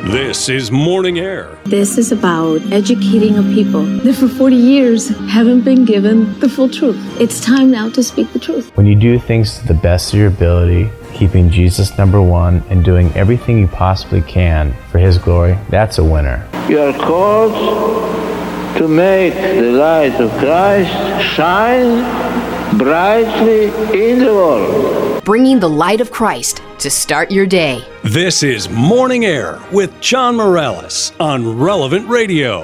This is Morning Air. This is about educating a people that for 40 years haven't been given the full truth. It's time now to speak the truth. When you do things to the best of your ability, keeping Jesus number one and doing everything you possibly can for His glory, that's a winner. You are called to make the light of Christ shine brightly in the world. Bringing the light of Christ to start your day. This is Morning Air with John Morales on Relevant Radio.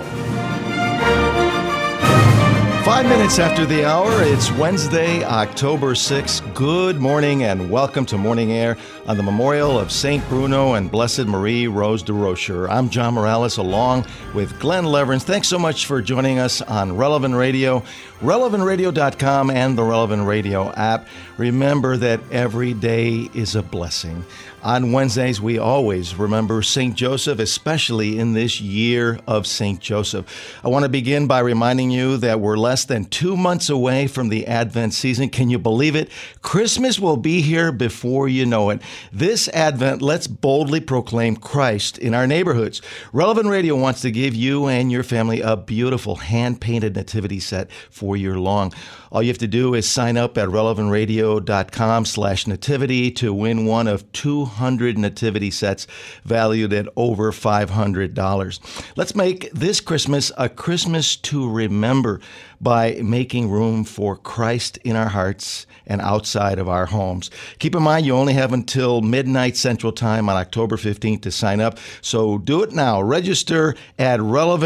5 minutes after the hour, it's Wednesday, October 6th. Good morning and welcome to Morning Air on the memorial of St. Bruno and Blessed Marie Rose de Rocher. I'm John Morales along with Glenn Leverins. Thanks so much for joining us on Relevant Radio, relevantradio.com and the Relevant Radio app. Remember that every day is a blessing. On Wednesdays, we always remember St. Joseph, especially in this year of St. Joseph. I want to begin by reminding you that we're less than 2 months away from the Advent season. Can you believe it? Christmas will be here before you know it. This Advent, let's boldly proclaim Christ in our neighborhoods. Relevant Radio wants to give you and your family a beautiful hand-painted nativity set for your long. All you have to do is sign up at relevantradio.com/nativity to win one of 200 nativity sets valued at over $500. Let's make this Christmas a Christmas to remember by making room for Christ in our hearts and outside of our homes. Keep in mind, you only have until midnight Central Time on October 15th to sign up, so do it now. Register at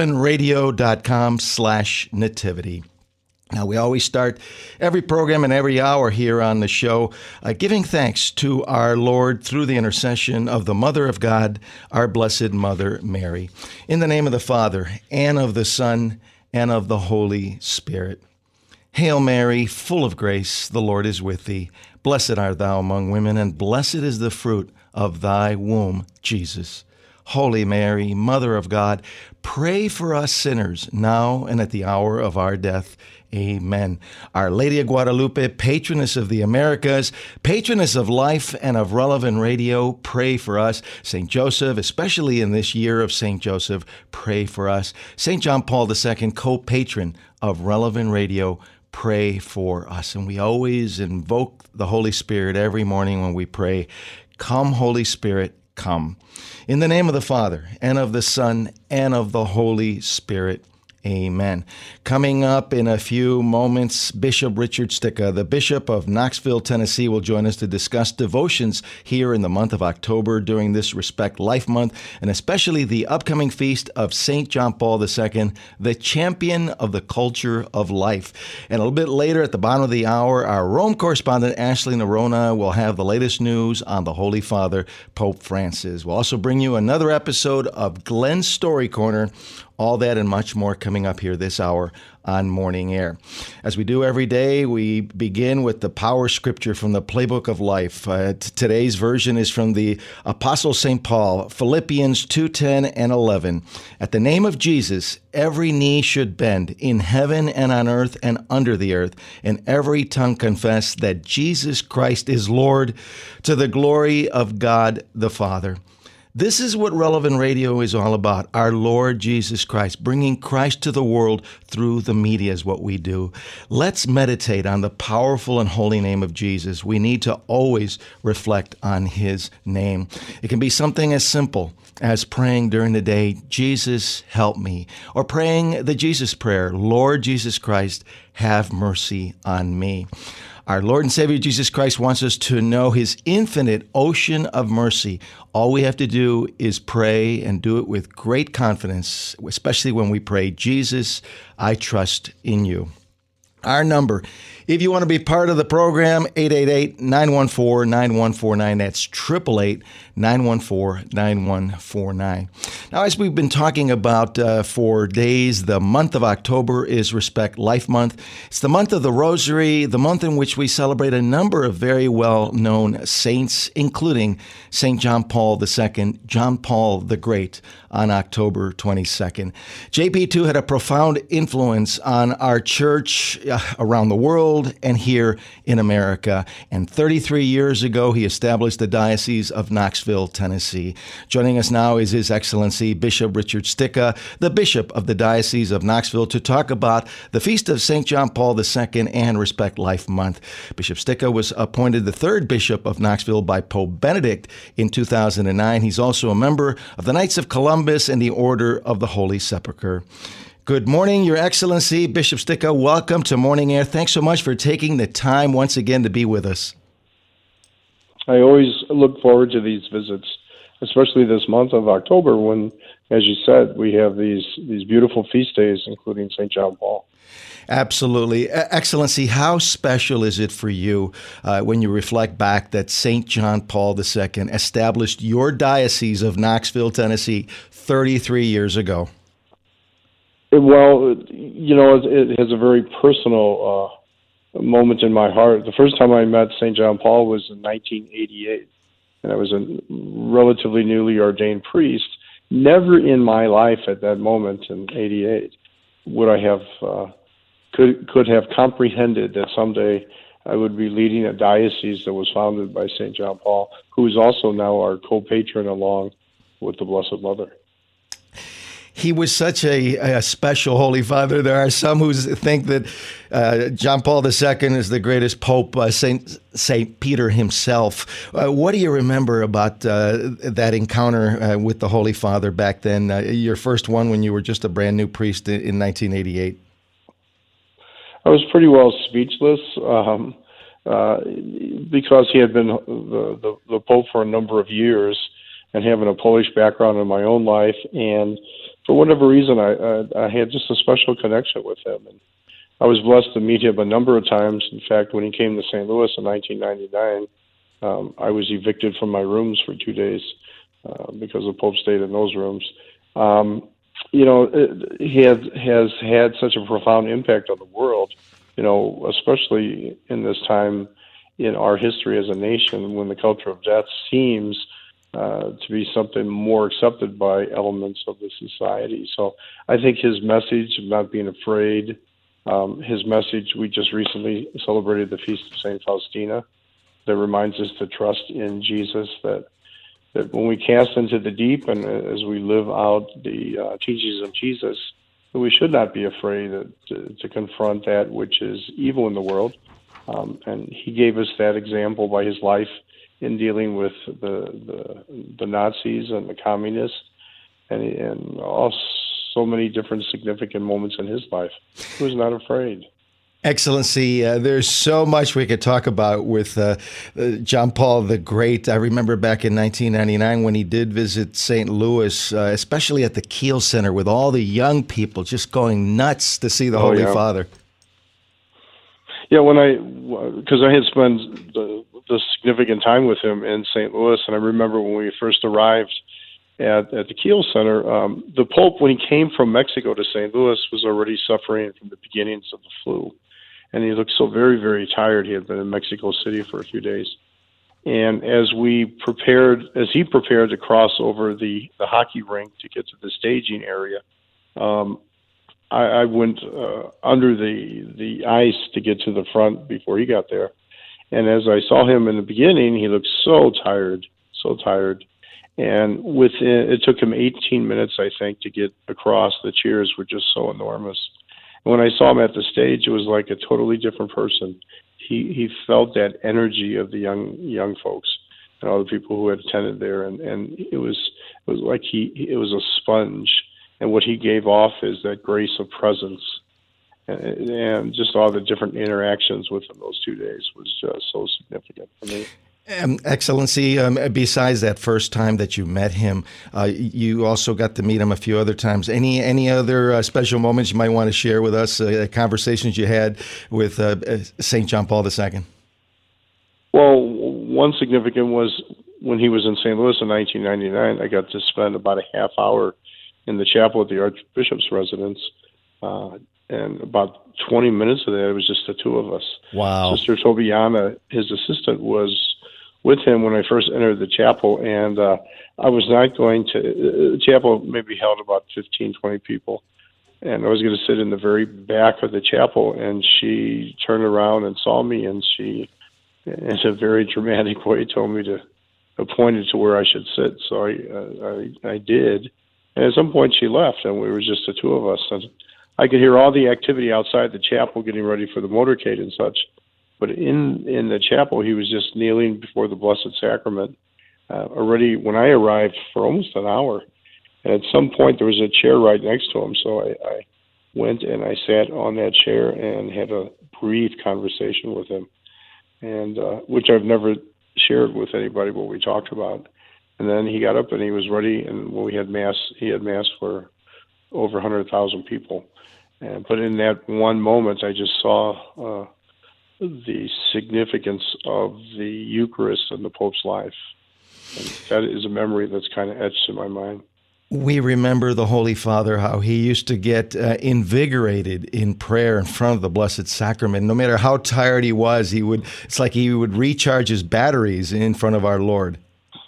relevantradio.com/nativity. Now, we always start every program and every hour here on the show giving thanks to our Lord through the intercession of the Mother of God, our Blessed Mother Mary. In the name of the Father, and of the Son, and of the Holy Spirit. Hail Mary, full of grace, the Lord is with thee. Blessed art thou among women, and blessed is the fruit of thy womb, Jesus. Holy Mary, Mother of God, pray for us sinners, now and at the hour of our death. Amen. Our Lady of Guadalupe, patroness of the Americas, patroness of life and of Relevant Radio, pray for us. St. Joseph, especially in this year of St. Joseph, pray for us. St. John Paul II, co-patron of Relevant Radio, pray for us. And we always invoke the Holy Spirit every morning when we pray. Come, Holy Spirit, come. In the name of the Father, and of the Son, and of the Holy Spirit. Amen. Coming up in a few moments, Bishop Richard Sticca, the Bishop of Knoxville, Tennessee, will join us to discuss devotions here in the month of October during this Respect Life Month, and especially the upcoming feast of St. John Paul II, the champion of the culture of life. And a little bit later at the bottom of the hour, our Rome correspondent Ashley Nerona will have the latest news on the Holy Father, Pope Francis. We'll also bring you another episode of Glenn's Story Corner. All that and much more coming up here this hour on Morning Air. As we do every day, we begin with the power scripture from the Playbook of Life. Today's version is from the Apostle St. Paul, Philippians 2:10 and 11. At the name of Jesus, every knee should bend in heaven and on earth and under the earth, and every tongue confess that Jesus Christ is Lord, to the glory of God the Father. This is what Relevant Radio is all about, our Lord Jesus Christ. Bringing Christ to the world through the media is what we do. Let's meditate on the powerful and holy name of Jesus. We need to always reflect on His name. It can be something as simple as praying during the day, Jesus, help me, or praying the Jesus prayer, Lord Jesus Christ, have mercy on me. Our Lord and Savior Jesus Christ wants us to know His infinite ocean of mercy. All we have to do is pray and do it with great confidence, especially when we pray, Jesus, I trust in you. Our number, if you want to be part of the program, 888-914-9149. That's 888-914-9149. Now, as we've been talking about for days, the month of October is Respect Life Month. It's the month of the Rosary, the month in which we celebrate a number of very well-known saints, including St. John Paul II, John Paul the Great, on October 22nd. JP2 had a profound influence on our church. around the world and here in America. And 33 years ago, he established the Diocese of Knoxville, Tennessee. Joining us now is His Excellency Bishop Richard Sticca, the Bishop of the Diocese of Knoxville, to talk about the Feast of St. John Paul II and Respect Life Month. Bishop Sticca was appointed the third Bishop of Knoxville by Pope Benedict in 2009. He's also a member of the Knights of Columbus and the Order of the Holy Sepulchre. Good morning, Your Excellency, Bishop Sticca. Welcome to Morning Air. Thanks so much for taking the time once again to be with us. I always look forward to these visits, especially this month of October when, as you said, we have these beautiful feast days, including St. John Paul. Absolutely. Excellency, how special is it for you when you reflect back that St. John Paul II established your Diocese of Knoxville, Tennessee 33 years ago? Well, it has a very personal moment in my heart. The first time I met St. John Paul was in 1988, and I was a relatively newly ordained priest. Never in my life at that moment in 88 would I have could have comprehended that someday I would be leading a diocese that was founded by St. John Paul, who is also now our co-patron along with the Blessed Mother. He was such a special Holy Father. There are some who think that John Paul II is the greatest Pope, Saint Peter himself. What do you remember about that encounter with the Holy Father back then, your first one when you were just a brand new priest in 1988? I was pretty well speechless because he had been the Pope for a number of years and having a Polish background in my own life, and for whatever reason, I had just a special connection with him. And I was blessed to meet him a number of times. In fact, when he came to St. Louis in 1999, I was evicted from my rooms for 2 days because the Pope stayed in those rooms. He has had such a profound impact on the world, especially in this time in our history as a nation when the culture of death seems to be something more accepted by elements of the society. So I think his message of not being afraid, his message, we just recently celebrated the Feast of St. Faustina, that reminds us to trust in Jesus, that when we cast into the deep and as we live out the teachings of Jesus, that we should not be afraid to confront that which is evil in the world. And he gave us that example by his life in dealing with the Nazis and the communists and all so many different significant moments in his life. He was not afraid. Excellency, there's so much we could talk about with John Paul the Great. I remember back in 1999 when he did visit St. Louis, especially at the Kiel Center with all the young people just going nuts to see the Holy Father. Yeah, because I had spent the significant time with him in St. Louis, and I remember when we first arrived at the Kiel Center, the Pope, when he came from Mexico to St. Louis, was already suffering from the beginnings of the flu, and he looked so very, very tired. He had been in Mexico City for a few days, and as he prepared to cross over the hockey rink to get to the staging area, I went under the ice to get to the front before he got there. And as I saw him in the beginning, he looked so tired. And it took him 18 minutes, I think, to get across. The cheers were just so enormous. And when I saw him at the stage, it was like a totally different person. He felt that energy of the young folks and all the people who had attended there, and it was like it was a sponge. And what he gave off is that grace of presence. And just all the different interactions with him those 2 days was just so significant for me. Excellency, besides that first time that you met him, you also got to meet him a few other times. Any other special moments you might want to share with us, conversations you had with St. John Paul II? Well, one significant was when he was in St. Louis in 1999, I got to spend about a half hour in the chapel at the Archbishop's residence, and about 20 minutes of that, it was just the two of us. Wow. Sister Tobiana, his assistant, was with him when I first entered the chapel, and I was not going to, the chapel maybe held about 15, 20 people, and I was going to sit in the very back of the chapel, and she turned around and saw me, and she, in a very dramatic way, told me to pointed to where I should sit. So I did, and at some point she left, and we were just the two of us, and I could hear all the activity outside the chapel, getting ready for the motorcade and such. But in the chapel, he was just kneeling before the Blessed Sacrament already when I arrived for almost an hour. And at some point, there was a chair right next to him, so I went and I sat on that chair and had a brief conversation with him, and which I've never shared with anybody what we talked about. And then he got up and he was ready, and when we had Mass, he had Mass for over 100,000 people. But in that one moment, I just saw the significance of the Eucharist in the Pope's life. And that is a memory that's kind of etched in my mind. We remember the Holy Father, how he used to get invigorated in prayer in front of the Blessed Sacrament. No matter how tired he was, it's like he would recharge his batteries in front of our Lord.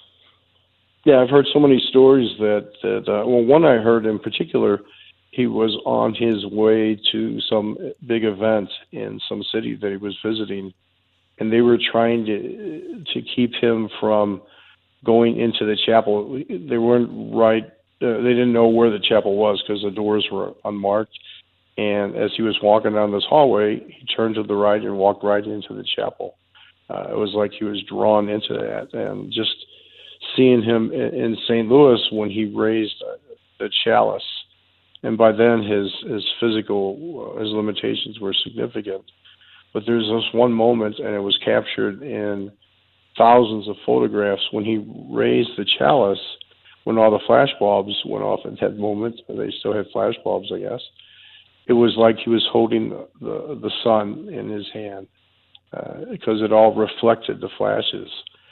Yeah, I've heard so many stories that one I heard in particular, he was on his way to some big event in some city that he was visiting, and they were trying to keep him from going into the chapel. They weren't right. They didn't know where the chapel was because the doors were unmarked. And as he was walking down this hallway, he turned to the right and walked right into the chapel. It was like he was drawn into that. And just seeing him in St. Louis when he raised the chalice, and by then his physical, his limitations were significant. But there's this one moment, and it was captured in thousands of photographs, when he raised the chalice, when all the flash bulbs went off at that moment. They still had flash bulbs, I guess. It was like he was holding the sun in his hand, because it all reflected the flashes.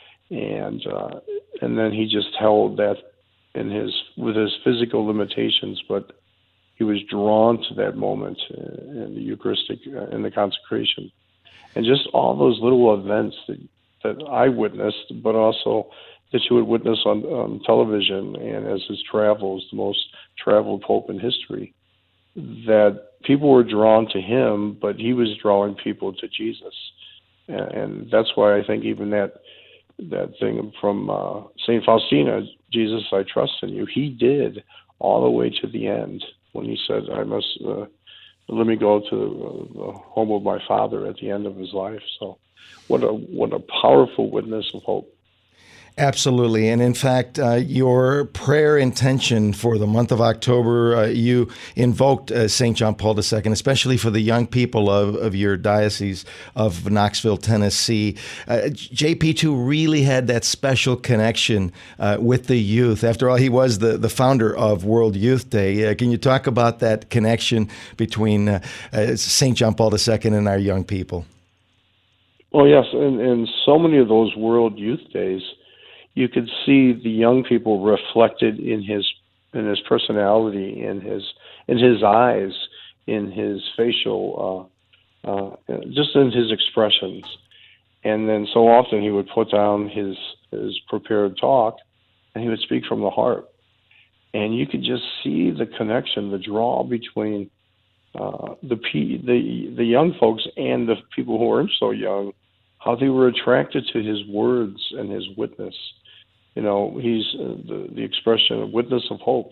And then he just held that with his physical limitations, but he was drawn to that moment in the Eucharistic, in the consecration. And just all those little events that I witnessed, but also that you would witness on television and as his travels, the most traveled Pope in history, that people were drawn to him, but he was drawing people to Jesus. And that's why I think even that thing from St. Faustina, Jesus, I trust in you, he did all the way to the end when he said, I must let me go to the home of my Father at the end of his life. So what a powerful witness of hope. Absolutely. And in fact, your prayer intention for the month of October, you invoked St. John Paul II, especially for the young people of your diocese of Knoxville, Tennessee. JP2 really had that special connection with the youth. After all, he was the founder of World Youth Day. Can you talk about that connection between St. John Paul II and our young people? Well, yes. And so many of those World Youth Days, you could see the young people reflected in his personality, in his eyes, in his facial, just in his expressions. And then so often he would put down his prepared talk, and he would speak from the heart. And you could just see the connection, the draw between the young folks and the people who weren't so young, how they were attracted to his words and his witness. You know, he's the expression of witness of hope.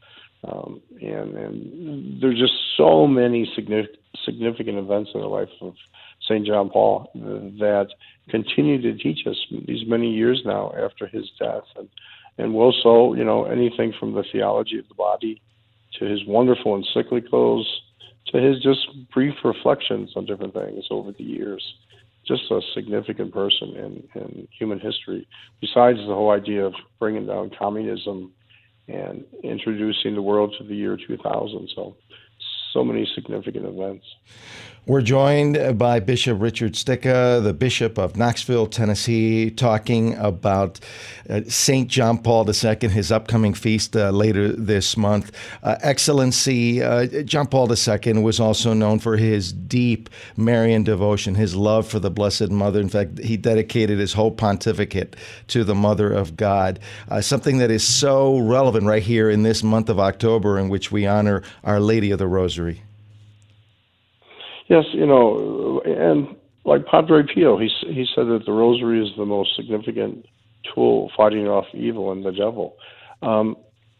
And there's just so many significant events in the life of St. John Paul that continue to teach us these many years now after his death. And will so, you know, anything from the theology of the body to his wonderful encyclicals to his just brief reflections on different things over the years. Just a significant person in human history, besides the whole idea of bringing down communism and introducing the world to the year 2000. so many significant events. We're joined by Bishop Richard Sticca, the Bishop of Knoxville, Tennessee, talking about St. John Paul II, his upcoming feast later this month. Excellency, John Paul II was also known for his deep Marian devotion, his love for the Blessed Mother. In fact, he dedicated his whole pontificate to the Mother of God, something that is so relevant right here in this month of October in which we honor Our Lady of the Rosary. Yes, and like Padre Pio, he said that the Rosary is the most significant tool fighting off evil and the devil. The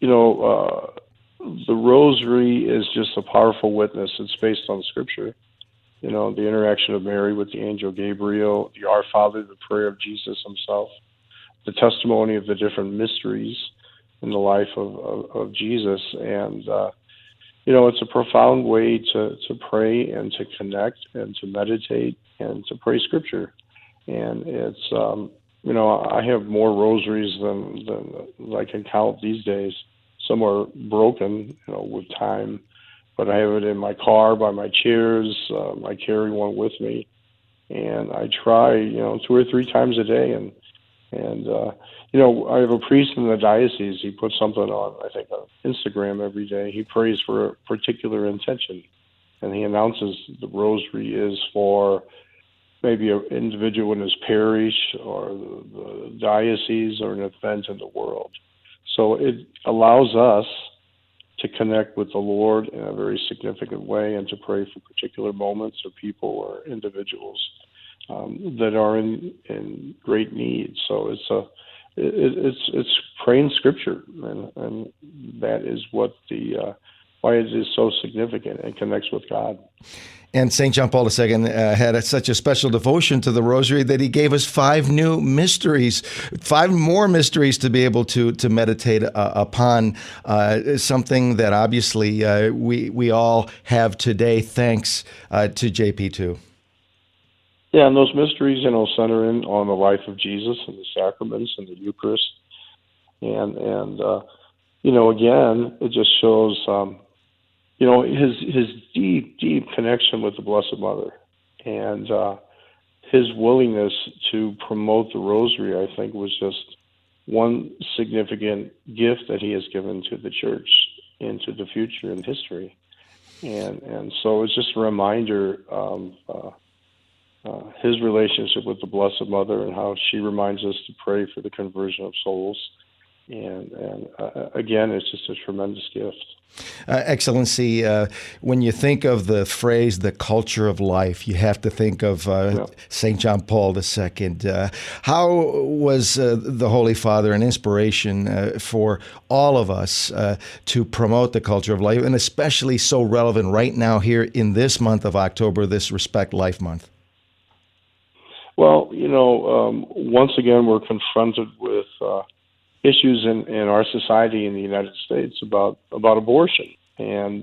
Rosary is just a powerful witness. It's based on Scripture. The interaction of Mary with the angel Gabriel, the Our Father, the prayer of Jesus himself, the testimony of the different mysteries in the life of Jesus, and it's a profound way to pray and to connect and to meditate and to pray Scripture. And it's, I have more rosaries than I can count these days. Some are broken, with time, but I have it in my car, by my chairs. I carry one with me, and I try, 2 or 3 times a day. And I have a priest in the diocese. He puts something on, I think, on Instagram every day. He prays for a particular intention, and he announces the Rosary is for maybe an individual in his parish or the diocese or an event in the world. So it allows us to connect with the Lord in a very significant way and to pray for particular moments or people or individuals that are in great need. So it's praying Scripture, and that is what why it is so significant and connects with God. And St. John Paul II had such a special devotion to the Rosary that he gave us 5 new mysteries, 5 more mysteries to be able to meditate upon, something that obviously we all have today thanks to JP2. Yeah, and those mysteries, center in on the life of Jesus and the sacraments and the Eucharist. And again, it just shows, his deep, deep connection with the Blessed Mother and his willingness to promote the Rosary, I think, was just one significant gift that he has given to the Church into the future and history. And so it's just a reminder of his relationship with the Blessed Mother and how she reminds us to pray for the conversion of souls. And again, it's just a tremendous gift. Excellency, when you think of the phrase, the culture of life, you have to think of St. John Paul II. How was the Holy Father an inspiration for all of us to promote the culture of life, and especially so relevant right now here in this month of October, this Respect Life Month? Well, once again, we're confronted with issues in our society in the United States about abortion and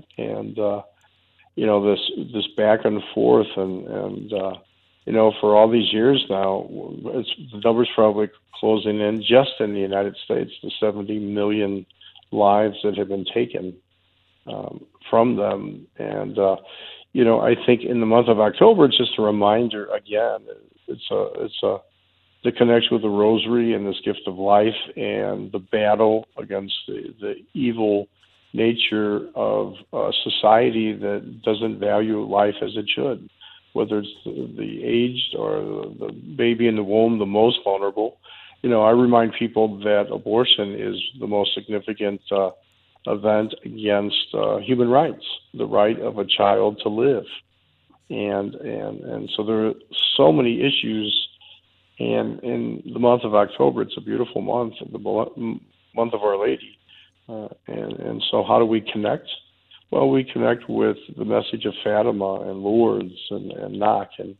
this back and forth and for all these years now, the number's probably closing in just in the United States, the 70 million lives that have been taken from them. And I think in the month of October, it's just a reminder again. It's the connection with the Rosary and this gift of life and the battle against the evil nature of a society that doesn't value life as it should, whether it's the aged or the baby in the womb, the most vulnerable. I remind people that abortion is the most significant event against human rights, the right of a child to live. And so there are so many issues. And in the month of October, it's a beautiful month, the month of Our Lady. And so how do we connect? Well, we connect with the message of Fatima and Lourdes and Knock and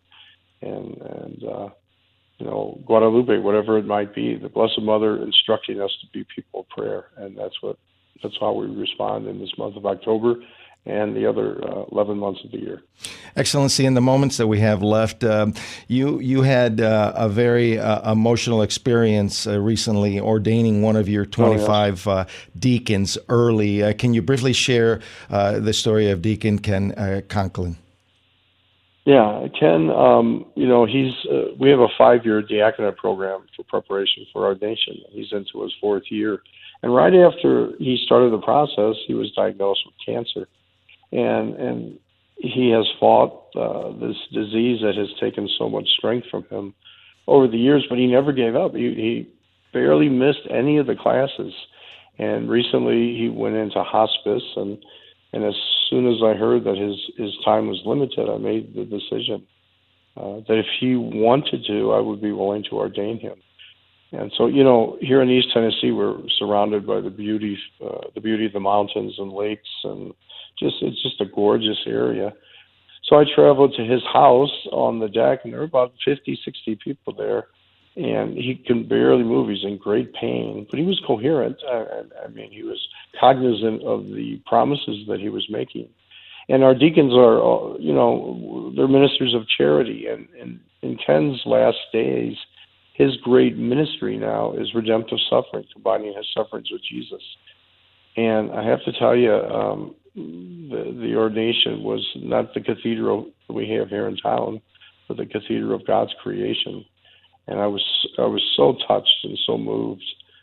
Guadalupe, whatever it might be. The Blessed Mother instructing us to be people of prayer, and that's how we respond in this month of October. and the other 11 months of the year. Excellency, in the moments that we have left, you had a very emotional experience recently ordaining one of your 25 deacons early. Can you briefly share the story of Deacon Ken Conklin? Yeah, Ken, we have a 5-year diaconate program for preparation for ordination. He's into his 4th year. And right after he started the process, he was diagnosed with cancer. And he has fought this disease that has taken so much strength from him over the years, but he never gave up. He barely missed any of the classes. And recently he went into hospice, and as soon as I heard that his time was limited, I made the decision that if he wanted to, I would be willing to ordain him. And so, here in East Tennessee, we're surrounded by the beauty of the mountains and lakes, and it's just a gorgeous area. So I traveled to his house on the deck, and there were about 50, 60 people there, and he can barely move. He's in great pain, but he was coherent. He was cognizant of the promises that he was making. And our deacons are, they're ministers of charity. And in Ken's last days, his great ministry now is redemptive suffering, combining his sufferings with Jesus. And I have to tell you, the ordination was not the cathedral we have here in town, but the cathedral of God's creation. And I was so touched and so moved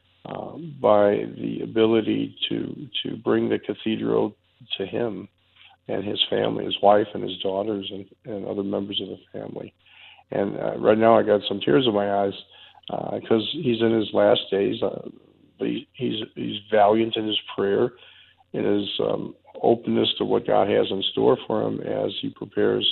by the ability to bring the cathedral to him and his family, his wife and his daughters and other members of the family. And right now I got some tears in my eyes because he's in his last days. But he's valiant in his prayer, in his openness to what God has in store for him as he prepares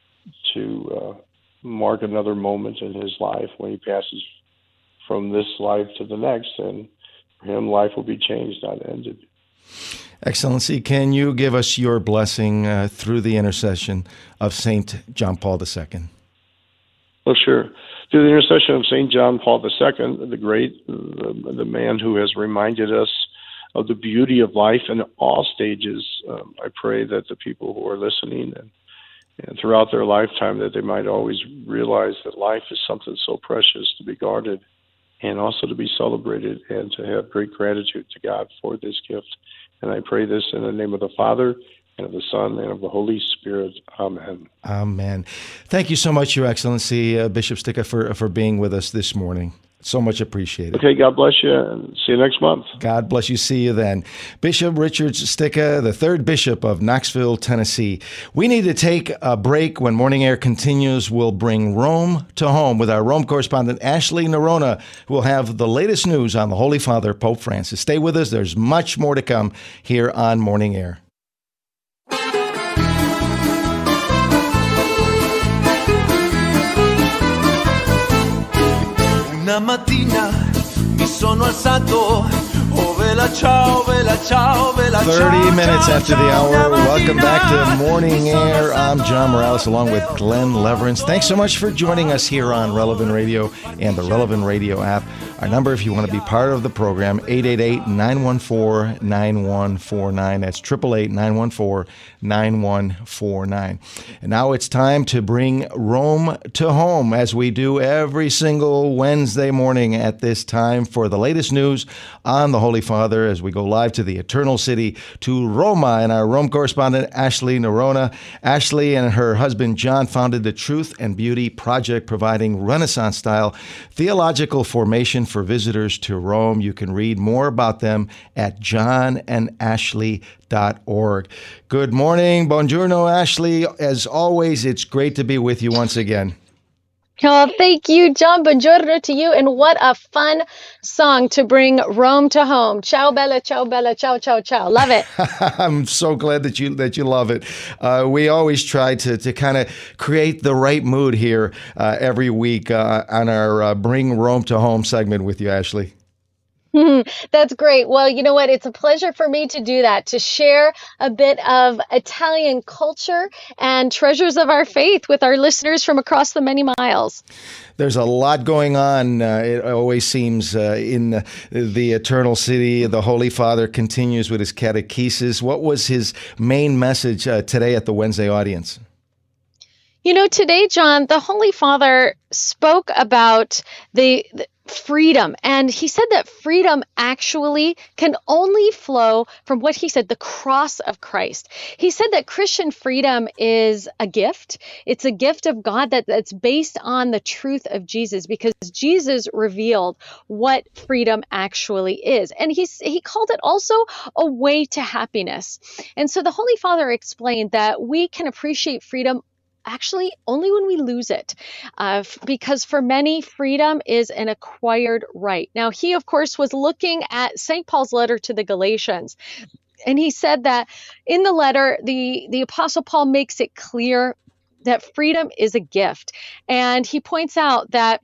to mark another moment in his life when he passes from this life to the next. And for him, life will be changed, not ended. Excellency, can you give us your blessing through the intercession of St. John Paul II? Well, sure. Through the intercession of St. John Paul II, the great, the man who has reminded us of the beauty of life in all stages, I pray that the people who are listening and throughout their lifetime, that they might always realize that life is something so precious to be guarded and also to be celebrated, and to have great gratitude to God for this gift. And I pray this in the name of the Father, and of the Son, and of the Holy Spirit. Amen. Amen. Thank you so much, Your Excellency, Bishop Stika, for being with us this morning. So much appreciated. Okay, God bless you, and see you next month. God bless you. See you then. Bishop Richard Stika, the 3rd Bishop of Knoxville, Tennessee. We need to take a break. When Morning Air continues, we'll bring Rome to home with our Rome correspondent, Ashley Nerona, who will have the latest news on the Holy Father, Pope Francis. Stay with us. There's much more to come here on Morning Air. Una mattina mi sono alzato, oh vela ciao, vela ciao, vela ciao. 30 minutes after the hour. Welcome back to Morning Air. I'm John Morales along with Glenn Leverance. Thanks so much for joining us here on Relevant Radio and the Relevant Radio app. Our number, if you want to be part of the program, 888-914-9149. That's 888-914-9149. And now it's time to bring Rome to home, as we do every single Wednesday morning at this time, for the latest news on the Holy Father, as we go live to the Eternal City, to Roma, and our Rome correspondent, Ashley Nerona. Ashley and her husband, John, founded the Truth and Beauty Project, providing Renaissance-style theological formation for visitors to Rome. You can read more about them at johnandashley.org. Good morning. Buongiorno, Ashley. As always, it's great to be with you once again. Oh, thank you, John. Buongiorno to you. And what a fun song to bring Rome to home. Ciao, bella, ciao, ciao, ciao. Love it. I'm so glad that you love it. We always try to kind of create the right mood here every week on our Bring Rome to Home segment with you, Ashley. That's great. Well, you know what? It's a pleasure for me to do that, to share a bit of Italian culture and treasures of our faith with our listeners from across the many miles. There's a lot going on. It always seems in the Eternal City. The Holy Father continues with his catechesis. What was his main message today at the Wednesday audience? You know, today, John, the Holy Father spoke about the freedom. And he said that freedom actually can only flow from what he said, the cross of Christ. He said that Christian freedom is a gift. It's a gift of God that's based on the truth of Jesus, because Jesus revealed what freedom actually is. And he called it also a way to happiness. And so the Holy Father explained that we can appreciate freedom actually only when we lose it, because for many, freedom is an acquired right. Now, he, of course, was looking at St. Paul's letter to the Galatians, and he said that in the letter, the Apostle Paul makes it clear that freedom is a gift. And he points out that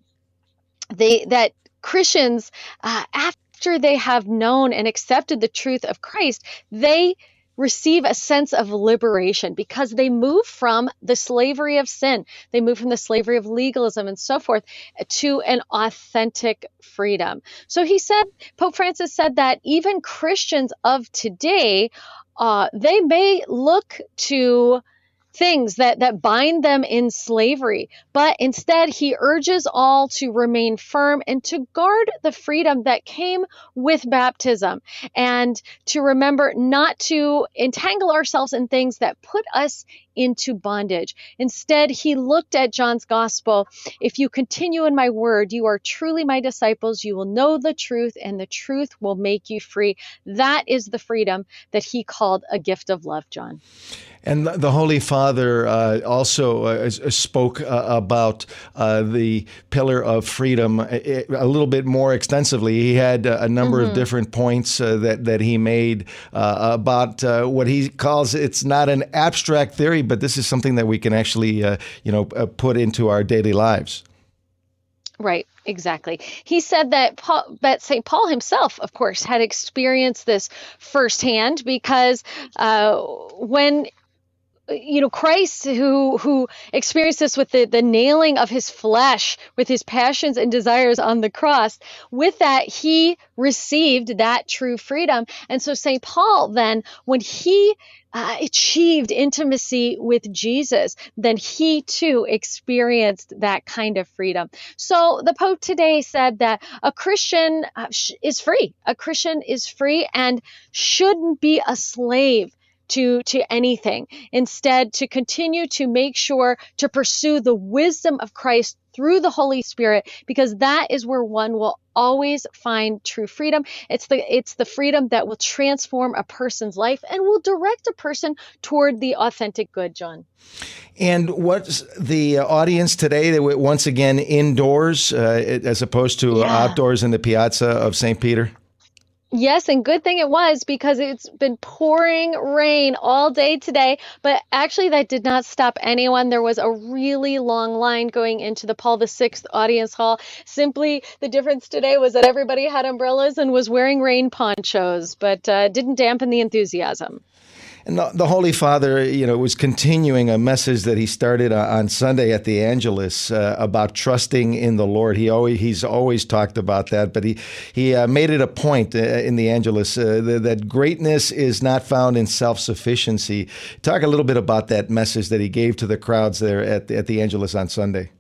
that Christians, after they have known and accepted the truth of Christ, they receive a sense of liberation because they move from the slavery of sin. They move from the slavery of legalism and so forth to an authentic freedom. So he said, Pope Francis said that even Christians of today, they may look to things that bind them in slavery, but instead he urges all to remain firm and to guard the freedom that came with baptism, and to remember not to entangle ourselves in things that put us into bondage. Instead, he looked at John's gospel. If you continue in my word, you are truly my disciples. You will know the truth, and the truth will make you free. That is the freedom that he called a gift of love, John. And the Holy Father also spoke about the pillar of freedom a little bit more extensively. He had a number of different points that he made about what he calls, it's not an abstract theory, but this is something that we can actually put into our daily lives. Right, exactly. He said that St. Paul himself, of course, had experienced this firsthand, because when Christ, who experienced this with the nailing of his flesh, with his passions and desires on the cross, with that, he received that true freedom. And so St. Paul then, when he achieved intimacy with Jesus, then he too experienced that kind of freedom. So the Pope today said that a Christian is free. A Christian is free and shouldn't be a slave to anything. Instead, to continue to make sure to pursue the wisdom of Christ through the Holy Spirit, because that is where one will always find true freedom. It's the freedom that will transform a person's life and will direct a person toward the authentic good, John. And what's the audience today? They were once again indoors as opposed to outdoors in the piazza of St. Peter? Yes, and good thing it was, because it's been pouring rain all day today, but actually that did not stop anyone. There was a really long line going into the Paul VI audience hall. Simply the difference today was that everybody had umbrellas and was wearing rain ponchos, but didn't dampen the enthusiasm. And the Holy Father, was continuing a message that he started on Sunday at the Angelus about trusting in the Lord. He's always talked about that, but he made it a point in the Angelus that greatness is not found in self-sufficiency. Talk a little bit about that message that he gave to the crowds there at the Angelus on Sunday.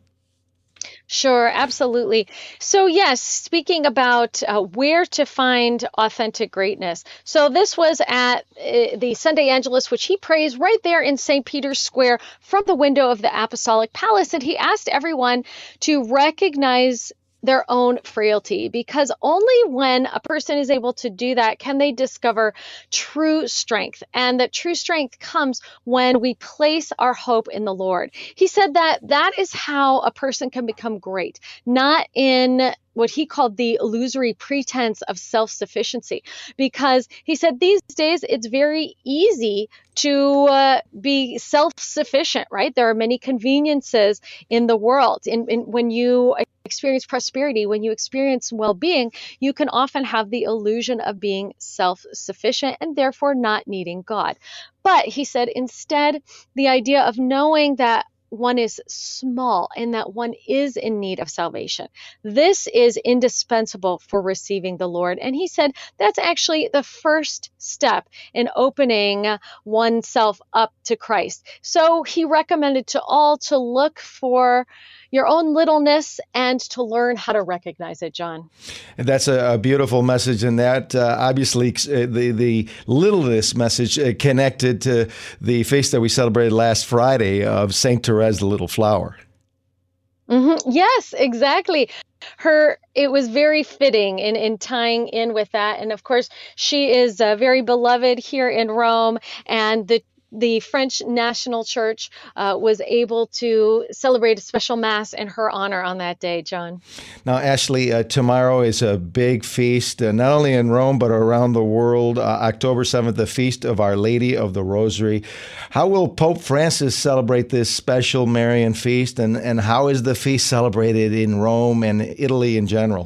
Sure, absolutely. So yes, speaking about where to find authentic greatness. So this was at the Sunday Angelus, which he prays right there in St. Peter's Square from the window of the Apostolic Palace. And he asked everyone to recognize their own frailty, because only when a person is able to do that can they discover true strength. And that true strength comes when we place our hope in the Lord. He said that is how a person can become great, not in what he called the illusory pretense of self-sufficiency, because he said these days it's very easy to be self-sufficient, right? There are many conveniences in the world. When you experience prosperity, when you experience well-being, you can often have the illusion of being self-sufficient and therefore not needing God. But he said instead, the idea of knowing that one is small and that one is in need of salvation. This is indispensable for receiving the Lord. And he said that's actually the first step in opening oneself up to Christ. So he recommended to all to look for your own littleness and to learn how to recognize it, John. And that's a beautiful message, and that obviously the littleness message connected to the feast that we celebrated last Friday of Saint Therese the Little Flower. Mm-hmm. Yes, exactly. It was very fitting in tying in with that. And of course, she is very beloved here in Rome, and the French National Church was able to celebrate a special Mass in her honor on that day, John. Now, Ashley, tomorrow is a big feast, not only in Rome, but around the world. October 7th, the Feast of Our Lady of the Rosary. How will Pope Francis celebrate this special Marian feast, and how is the feast celebrated in Rome and Italy in general?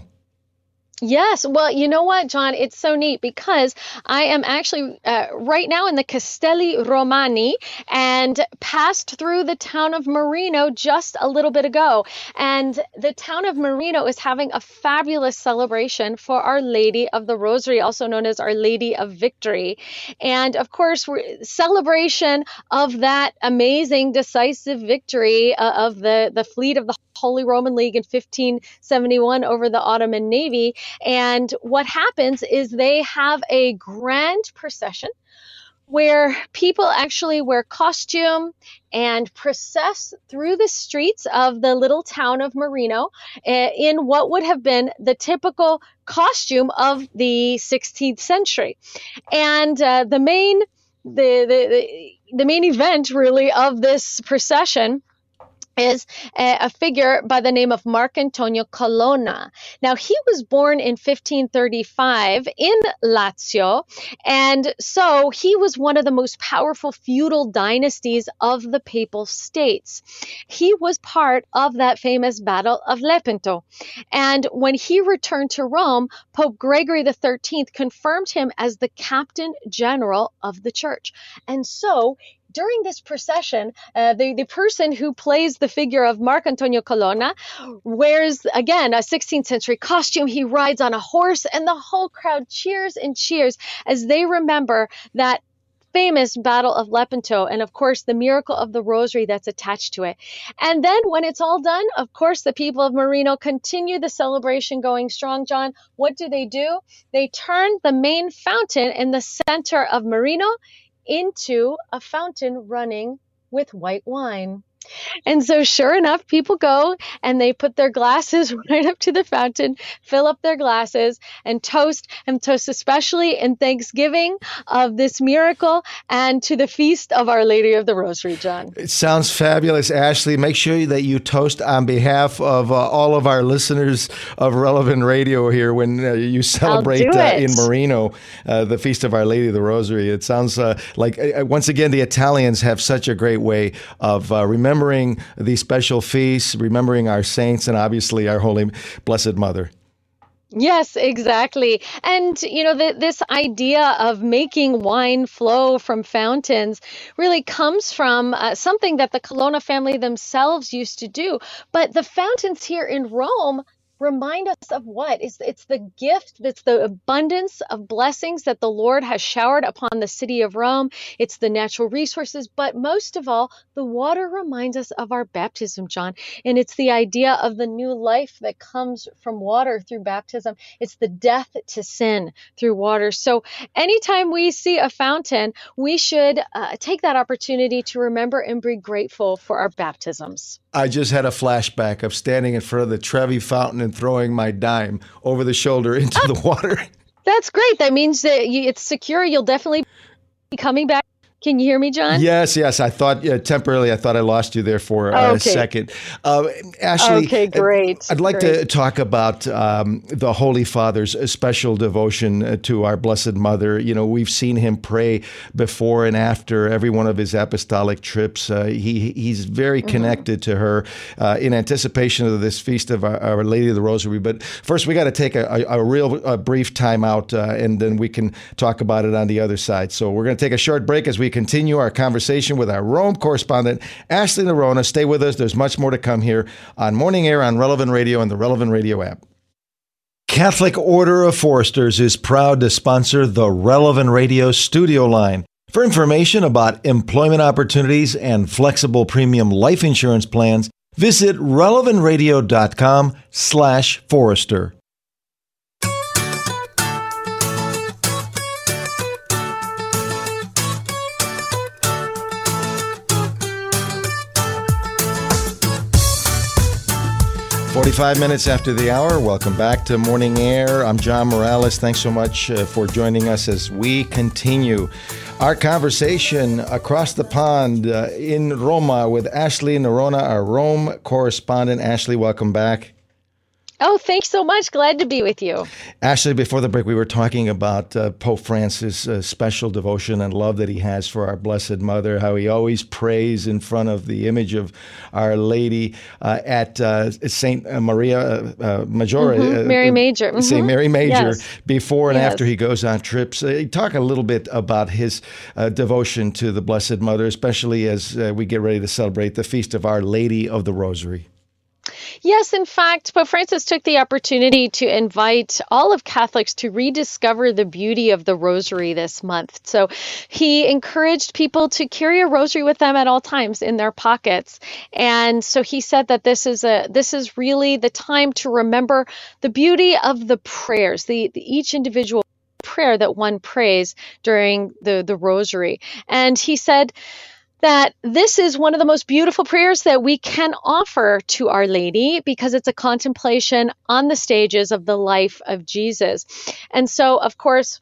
Yes. Well, you know what, John? It's so neat because I am actually right now in the Castelli Romani and passed through the town of Marino just a little bit ago. And the town of Marino is having a fabulous celebration for Our Lady of the Rosary, also known as Our Lady of Victory. And of course, celebration of that amazing, decisive victory of the fleet of the Holy Roman League in 1571 over the Ottoman Navy. And what happens is they have a grand procession where people actually wear costume and process through the streets of the little town of Marino in what would have been the typical costume of the 16th century. And the main event really of this procession is a figure by the name of Marcantonio Colonna. Now, he was born in 1535 in Lazio, and so he was one of the most powerful feudal dynasties of the Papal States. He was part of that famous Battle of Lepanto, and when he returned to Rome, Pope Gregory XIII confirmed him as the Captain General of the Church. And so during this procession, the person who plays the figure of Marcantonio Colonna wears, again, a 16th century costume. He rides on a horse, and the whole crowd cheers and cheers as they remember that famous Battle of Lepanto, and of course the miracle of the Rosary that's attached to it. And then when it's all done, of course the people of Marino continue the celebration going strong, John. What do? They turn the main fountain in the center of Marino into a fountain running with white wine. And so sure enough, people go and they put their glasses right up to the fountain, fill up their glasses, and toast especially in thanksgiving of this miracle and to the feast of Our Lady of the Rosary, John. It sounds fabulous, Ashley. Make sure that you toast on behalf of all of our listeners of Relevant Radio here when you celebrate in Marino the feast of Our Lady of the Rosary. It sounds like, once again, the Italians have such a great way of remembering these special feasts, remembering our saints, and obviously our Holy Blessed Mother. Yes, exactly. And, this idea of making wine flow from fountains really comes from something that the Colonna family themselves used to do. But the fountains here in Rome remind us of what? It's the gift, it's the abundance of blessings that the Lord has showered upon the city of Rome. It's the natural resources, but most of all, the water reminds us of our baptism, John. And it's the idea of the new life that comes from water through baptism. It's the death to sin through water. So anytime we see a fountain, we should take that opportunity to remember and be grateful for our baptisms. I just had a flashback of standing in front of the Trevi Fountain and throwing my dime over the shoulder into the water. That's great. That means that it's secure. You'll definitely be coming back Can you hear me, John? Yes. I thought temporarily I lost you there for a second. Ashley, okay, great. I'd like to talk about the Holy Father's special devotion to our Blessed Mother. You know, we've seen him pray before and after every one of his apostolic trips. He's very connected to her in anticipation of this feast of Our Lady of the Rosary. But first, we got to take a real brief time out, and then we can talk about it on the other side. So we're going to take a short break as we continue our conversation with our Rome correspondent, Ashley Noronha. Stay with us. There's much more to come here on Morning Air on Relevant Radio and the Relevant Radio app. Catholic Order of Foresters is proud to sponsor the Relevant Radio studio line. For information about employment opportunities and flexible premium life insurance plans, visit relevantradio.com/Forester. "45 minutes after the hour. Welcome back to Morning Air. I'm John Morales. Thanks so much for joining us as we continue our conversation across the pond in Roma with Ashley Noronha, our Rome correspondent. Ashley, welcome back. Oh, thanks so much. Glad to be with you. Ashley, before the break, we were talking about Pope Francis' special devotion and love that he has for our Blessed Mother, how he always prays in front of the image of Our Lady at St. Maria Maggiore. Mary Major. St. Mary Major, yes. Before and after he goes on trips. Talk a little bit about his devotion to the Blessed Mother, especially as we get ready to celebrate the Feast of Our Lady of the Rosary. Yes, in fact, Pope Francis took the opportunity to invite all of Catholics to rediscover the beauty of the Rosary this month. So he encouraged people to carry a rosary with them at all times in their pockets. And so he said that this is really the time to remember the beauty of the prayers, each individual prayer that one prays during the Rosary. And he said that this is one of the most beautiful prayers that we can offer to Our Lady because it's a contemplation on the stages of the life of Jesus. And so, of course,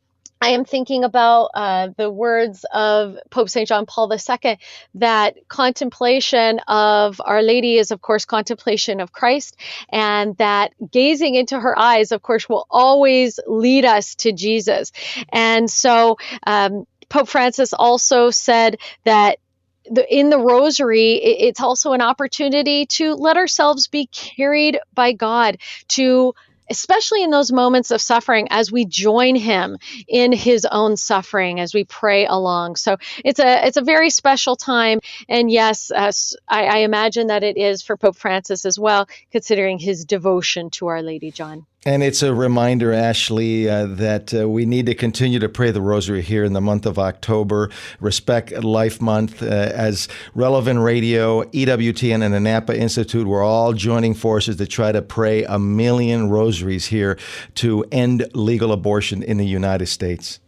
I am thinking about the words of Pope St. John Paul II, that contemplation of Our Lady is, of course, contemplation of Christ, and that gazing into her eyes, of course, will always lead us to Jesus. And so, Pope Francis also said that in the Rosary, it's also an opportunity to let ourselves be carried by God, especially in those moments of suffering, as we join him in his own suffering, as we pray along. So it's a very special time. And yes, I imagine that it is for Pope Francis as well, considering his devotion to Our Lady, John. And it's a reminder, Ashley, that we need to continue to pray the Rosary here in the month of October, Respect Life Month, as Relevant Radio, EWTN, and the Napa Institute, we're all joining forces to try to pray 1 million rosaries here to end legal abortion in the United States.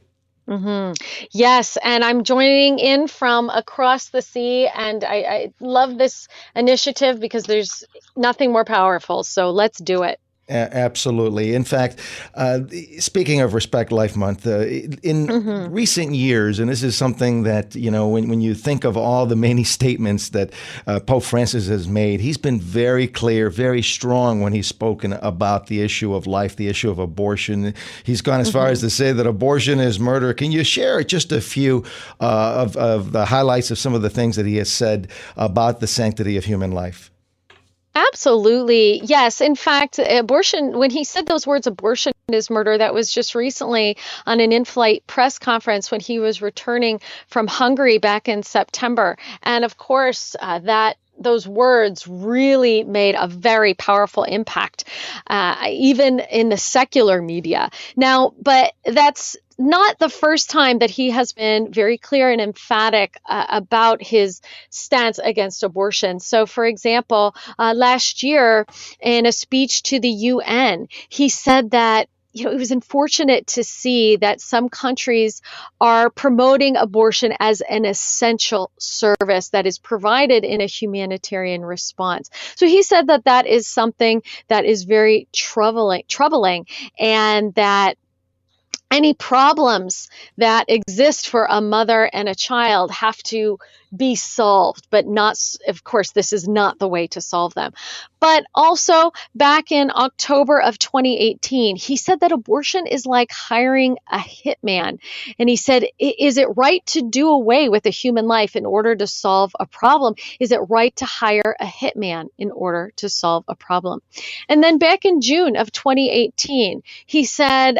Yes, and I'm joining in from across the sea, and I love this initiative because there's nothing more powerful, so let's do it. Absolutely. In fact, speaking of Respect Life Month, in recent years, and this is something that, you know, when you think of all the many statements that Pope Francis has made, he's been very clear, very strong when he's spoken about the issue of life, the issue of abortion. He's gone as far as to say that abortion is murder. Can you share just a few of the highlights of some of the things that he has said about the sanctity of human life? Absolutely. Yes. In fact, abortion, when he said those words, abortion is murder, that was just recently on an in-flight press conference when he was returning from Hungary back in September. And of course, those words really made a very powerful impact, even in the secular media. Now, but that's not the first time that he has been very clear and emphatic about his stance against abortion. So, for example, last year in a speech to the UN, he said that it was unfortunate to see that some countries are promoting abortion as an essential service that is provided in a humanitarian response. So he said that that is something that is very troubling, and that any problems that exist for a mother and a child have to be solved, but not, of course, this is not the way to solve them. But also back in October of 2018, he said that abortion is like hiring a hitman. And he said, is it right to do away with a human life in order to solve a problem? Is it right to hire a hitman in order to solve a problem? And then back in June of 2018, he said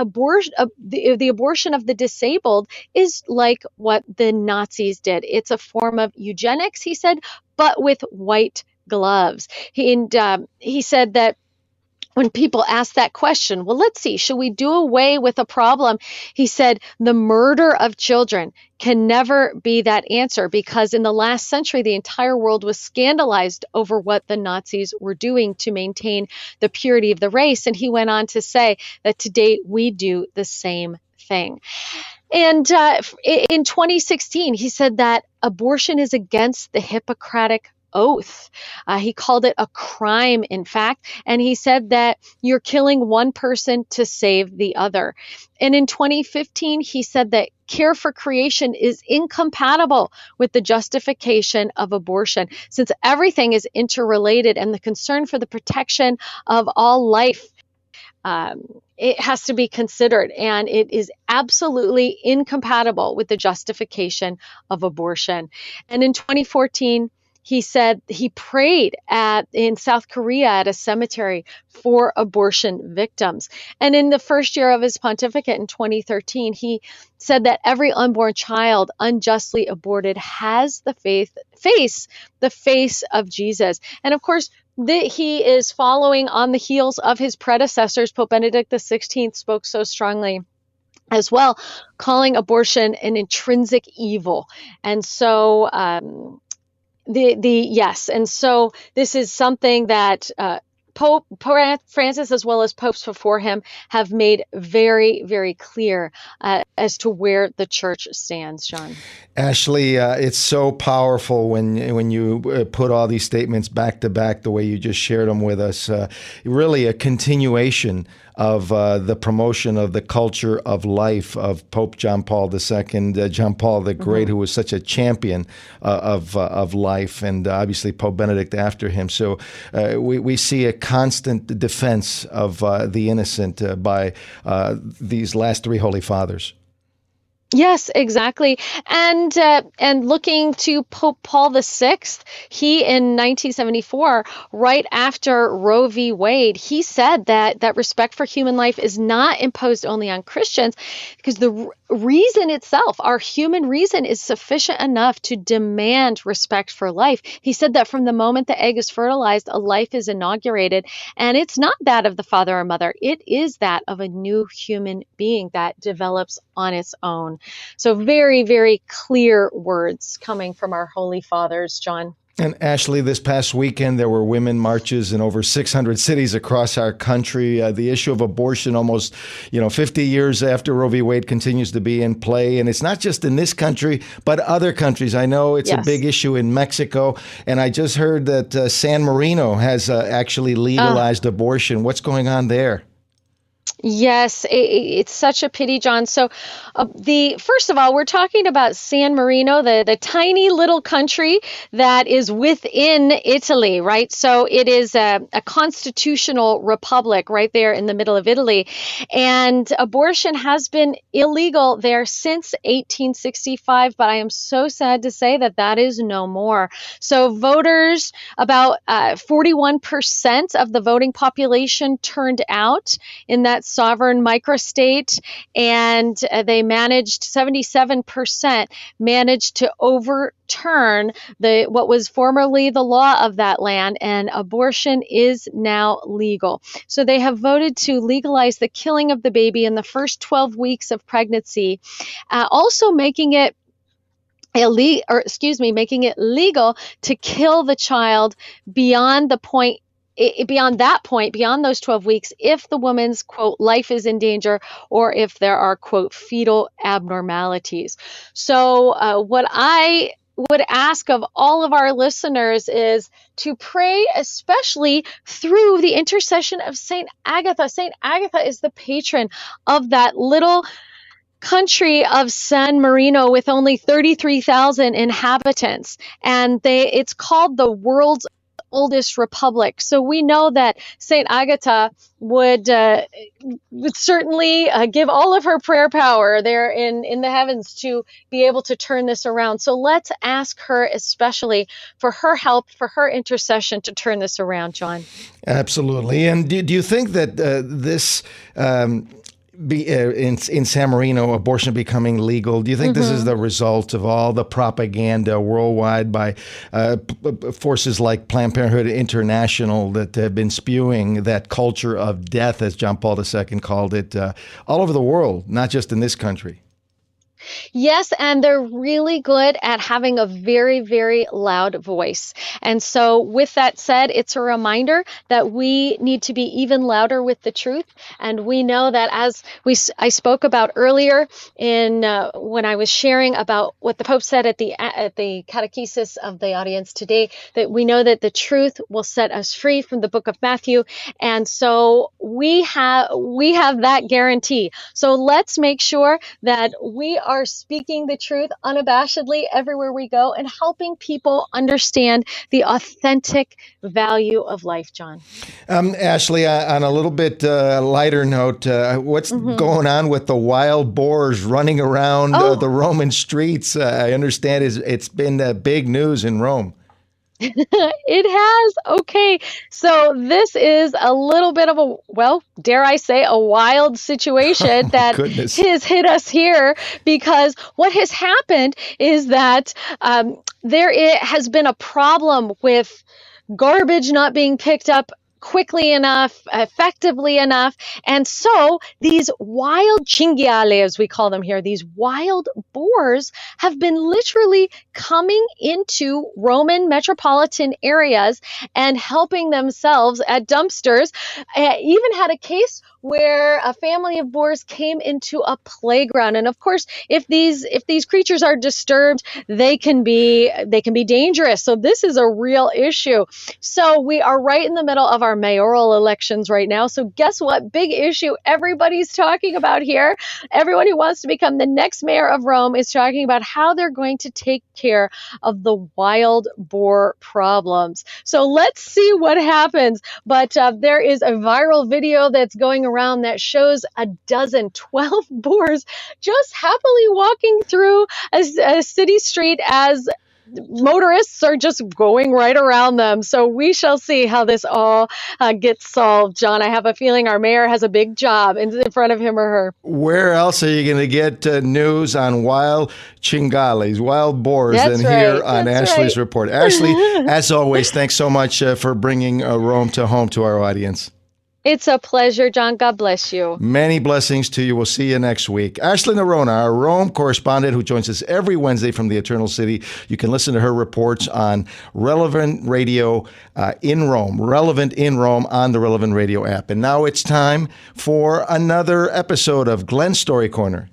the abortion of the disabled is like what the Nazis did. It's a form of eugenics, he said, but with white gloves. He said that when people ask that question, well, let's see, should we do away with a problem? He said the murder of children can never be that answer, because in the last century, the entire world was scandalized over what the Nazis were doing to maintain the purity of the race. And he went on to say that today we do the same thing. And in 2016, he said that abortion is against the Hippocratic Oath. He called it a crime, in fact, and he said that you're killing one person to save the other. And in 2015, he said that care for creation is incompatible with the justification of abortion, since everything is interrelated and the concern for the protection of all life it has to be considered, and it is absolutely incompatible with the justification of abortion. And in 2014, he said he prayed in South Korea at a cemetery for abortion victims. And in the first year of his pontificate in 2013, he said that every unborn child unjustly aborted has the face of Jesus. And of course, he is following on the heels of his predecessors. Pope Benedict XVI spoke so strongly as well, calling abortion an intrinsic evil. And so, and so this is something that Pope Francis, as well as popes before him, have made very, very clear as to where the church stands, John. Ashley, it's so powerful when you put all these statements back to back the way you just shared them with us. Really a continuation of the promotion of the culture of life of Pope John Paul II, John Paul the Great, who was such a champion of life, and obviously Pope Benedict after him. So we see a constant defense of the innocent by these last three Holy Fathers. Yes, exactly. And looking to Pope Paul VI, he in 1974, right after Roe v. Wade, he said that respect for human life is not imposed only on Christians, because the reason itself, our human reason, is sufficient enough to demand respect for life. He said that from the moment the egg is fertilized, a life is inaugurated, and it's not that of the father or mother. It is that of a new human being that develops on its own. So very, very clear words coming from our Holy Fathers, John. And Ashley, this past weekend, there were women marches in over 600 cities across our country. The issue of abortion almost, 50 years after Roe v. Wade continues to be in play. And it's not just in this country, but other countries. I know it's a big issue in Mexico. And I just heard that San Marino has actually legalized abortion. What's going on there? Yes, it's such a pity, John. So first of all, we're talking about San Marino, the tiny little country that is within Italy, right? So it is a constitutional republic right there in the middle of Italy. And abortion has been illegal there since 1865, but I am so sad to say that is no more. So voters, about 41% of the voting population turned out in that sovereign microstate, and they 77% managed to overturn what was formerly the law of that land, and abortion is now legal. So they have voted to legalize the killing of the baby in the first 12 weeks of pregnancy, also making it legal to kill the child beyond that point, beyond those 12 weeks, if the woman's, quote, life is in danger, or if there are, quote, fetal abnormalities. So what I would ask of all of our listeners is to pray, especially through the intercession of St. Agatha. St. Agatha is the patron of that little country of San Marino with only 33,000 inhabitants, and it's called the world's oldest republic. So we know that St. Agatha would certainly give all of her prayer power there in the heavens to be able to turn this around. So let's ask her especially for her help, for her intercession to turn this around, John. Absolutely. And do you think that this in San Marino, abortion becoming legal, do you think this is the result of all the propaganda worldwide by forces like Planned Parenthood International that have been spewing that culture of death, as John Paul II called it, all over the world, not just in this country? Yes, and they're really good at having a very, very loud voice. And so with that said, it's a reminder that we need to be even louder with the truth. And we know that as I spoke about earlier in when I was sharing about what the Pope said at the catechesis of the audience today, that we know that the truth will set us free from the book of Matthew. And so we have that guarantee. So let's make sure that we are speaking the truth unabashedly everywhere we go and helping people understand the authentic value of life, John. Ashley, on a little bit lighter note, what's going on with the wild boars running around the Roman streets? I understand it's been big news in Rome. It has. Okay. So this is a little bit of dare I say, a wild situation that has hit us here, because what has happened is that there has been a problem with garbage not being picked up quickly enough, effectively enough. And so these wild cinghiali, as we call them here, these wild boars have been literally coming into Roman metropolitan areas and helping themselves at dumpsters. Even had a case where a family of boars came into a playground. And of course, if these creatures are disturbed, they can be dangerous. So this is a real issue. So we are right in the middle of our mayoral elections right now. So guess what? Big issue everybody's talking about here. Everyone who wants to become the next mayor of Rome is talking about how they're going to take care of the wild boar problems. So let's see what happens. But there is a viral video that's going around that shows 12 boars just happily walking through a city street as motorists are just going right around them. So we shall see how this all gets solved, John. I have a feeling our mayor has a big job in front of him or her. Where else are you going to get news on wild cinghiales, wild boars, than here on Ashley's Report? Ashley, as always, thanks so much for bringing Rome to home to our audience. It's a pleasure, John. God bless you. Many blessings to you. We'll see you next week. Ashley Noronha, our Rome correspondent who joins us every Wednesday from the Eternal City. You can listen to her reports on Relevant Radio in Rome, Relevant in Rome on the Relevant Radio app. And now it's time for another episode of Glenn's Story Corner.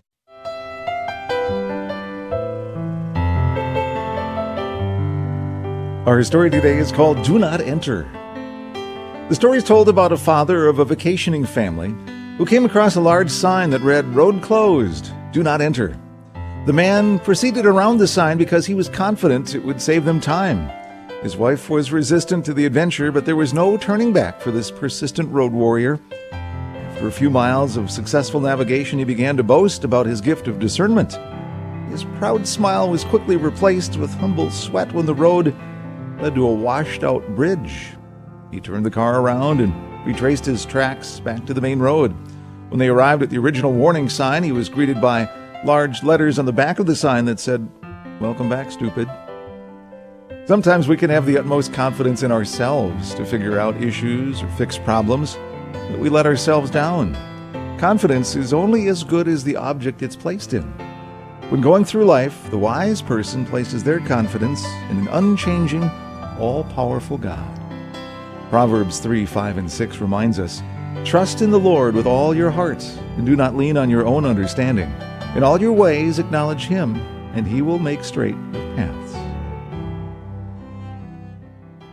Our story today is called Do Not Enter. The story is told about a father of a vacationing family who came across a large sign that read, "Road closed, do not enter." The man proceeded around the sign because he was confident it would save them time. His wife was resistant to the adventure, but there was no turning back for this persistent road warrior. After a few miles of successful navigation, he began to boast about his gift of discernment. His proud smile was quickly replaced with humble sweat when the road led to a washed-out bridge. He turned the car around and retraced his tracks back to the main road. When they arrived at the original warning sign, he was greeted by large letters on the back of the sign that said, "Welcome back, stupid." Sometimes we can have the utmost confidence in ourselves to figure out issues or fix problems, but we let ourselves down. Confidence is only as good as the object it's placed in. When going through life, the wise person places their confidence in an unchanging, all-powerful God. Proverbs 3, 5, and 6 reminds us, "Trust in the Lord with all your heart, and do not lean on your own understanding. In all your ways acknowledge Him, and He will make straight your paths."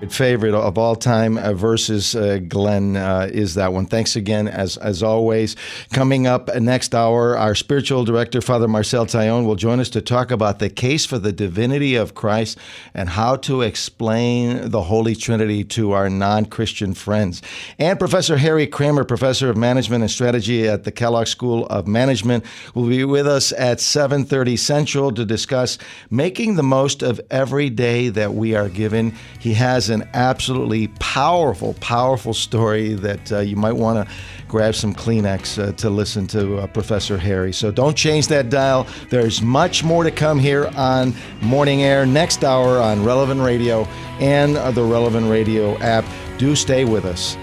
favorite of all time verses, Glenn, is that one. Thanks again, as always. Coming up next hour, our spiritual director, Father Marcel Taillon, will join us to talk about the case for the divinity of Christ and how to explain the Holy Trinity to our non-Christian friends. And Professor Harry Kramer, Professor of Management and Strategy at the Kellogg School of Management, will be with us at 7:30 Central to discuss making the most of every day that we are given. He has an absolutely powerful story that you might want to grab some Kleenex to listen to Professor Harry. So don't change that dial. There's much more to come here on Morning Air next hour on Relevant Radio and the Relevant Radio app. Do stay with us.